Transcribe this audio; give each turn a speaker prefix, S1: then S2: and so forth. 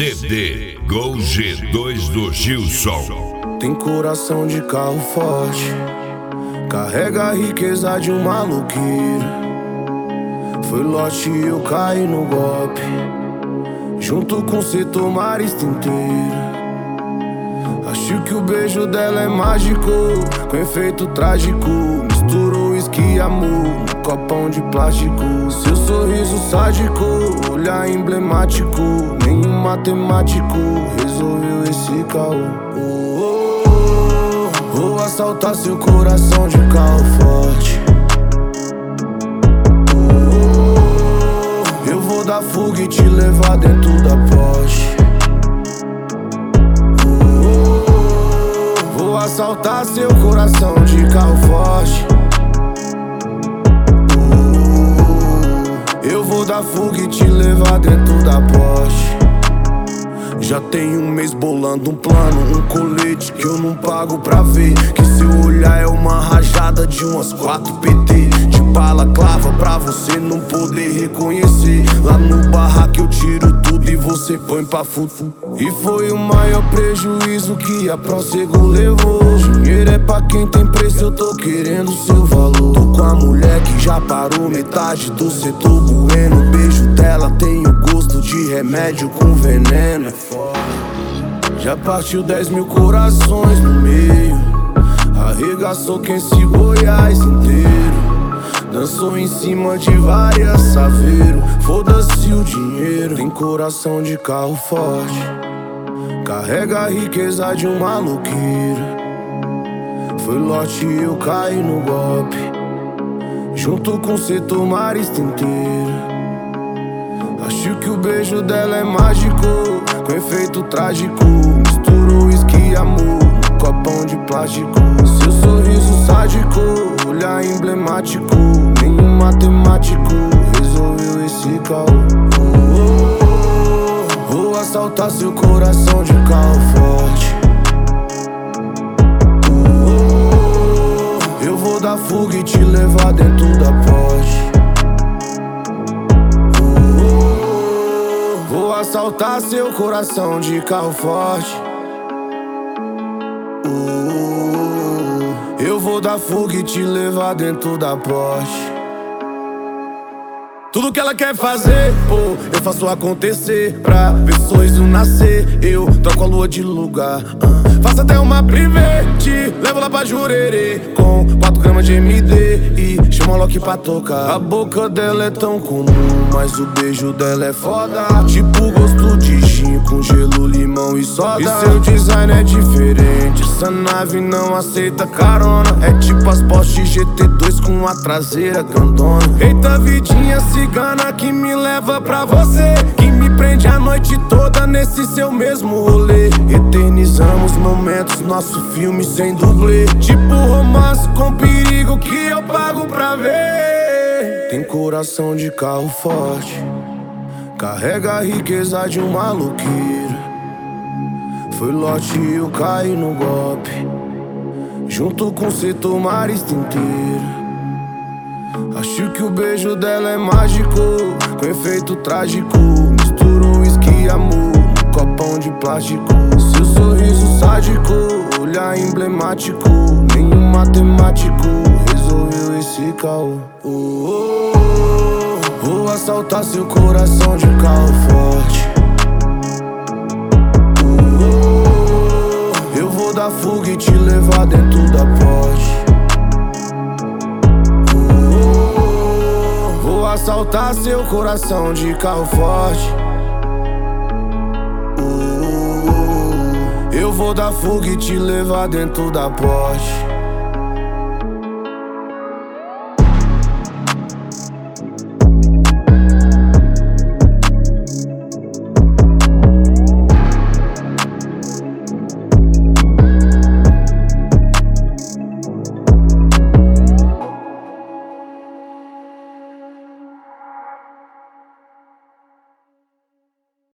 S1: CD Gol G2 do Gilson.
S2: Tem coração de carro forte, carrega a riqueza de um maloqueiro. Foi lote e eu caí no golpe, junto com o setor marista inteiro. Acho que o beijo dela é mágico, com efeito trágico. Misturou uísque e amor no copão de plástico. Seu sorriso sádico, olhar emblemático. Nenhum matemático resolveu esse caô. Vou assaltar seu coração de carro forte. Eu vou dar fuga e te levar dentro da Porsche. Vou assaltar seu coração de carro forte. Eu vou dar fuga e te levar dentro da Porsche. Já tem um mês bolando um plano, um colete que eu não pago pra ver. Que seu olhar é uma rajada de umas 4 PT. De bala clava pra você não poder reconhecer. Lá no barraco eu tiro tudo e você põe pra fundo. E foi o maior prejuízo que a Prosego levou. Dinheiro é pra quem tem preço, eu tô querendo seu valor. Tô com a mulher que já parou metade do setor bueno. O beijo dela tem o gosto de remédio com veneno. Já partiu 10 mil corações no meio, arregaçou quem se Goiás inteiro. Dançou em cima de várias saveiro. Foda-se o dinheiro. Tem coração de carro forte, carrega a riqueza de um maloqueiro. Foi lote e eu caí no golpe, junto com o setor marista inteiro. Acho que o beijo dela é mágico, com efeito trágico. Misturou uísque e amor no copão de plástico. Seu sorriso sádico, olhar emblemático. Nenhum matemático resolveu esse caô. Vou assaltar seu coração de carro forte. Eu vou dar fuga e te levar dentro da Porsche. Vou assaltar seu coração de carro forte. Eu vou dar fuga e te levar dentro da Porsche. Tudo que ela quer fazer, pô, eu faço acontecer. Pra ver sorriso nascer, eu troco a lua de lugar. Faço até uma private, levo lá pra Jurerê, com 4 gramas de MD e chama o Loki pra tocar. A boca dela é tão comum, mas o beijo dela é foda. Tipo gosto de gin com gelo, limão e soda. E seu design é diferente, essa nave não aceita carona. É tipo as Porsche GT2 com a traseira grandona. Eita vidinha cigana que me leva pra você, que me prende a noite toda nesse seu mesmo rolê. Eternizamos momentos, nosso filme sem dublê. Tipo romance com perigo que eu pago pra ver. Tem coração de carro forte, carrega a riqueza de um maloqueiro. Foi lote e eu caí no golpe, junto com o setor marista inteiro. Acho que o beijo dela é mágico, com efeito trágico. Misturou uísque e amor no copão de plástico. Seu sorriso sádico, olhar emblemático. Nenhum matemático resolveu esse caô. Vou assaltar seu coração de carro forte. Eu vou dar fuga e te levar dentro da Porsche. Vou assaltar seu coração de carro forte. Eu vou dar fuga e te levar dentro da Porsche.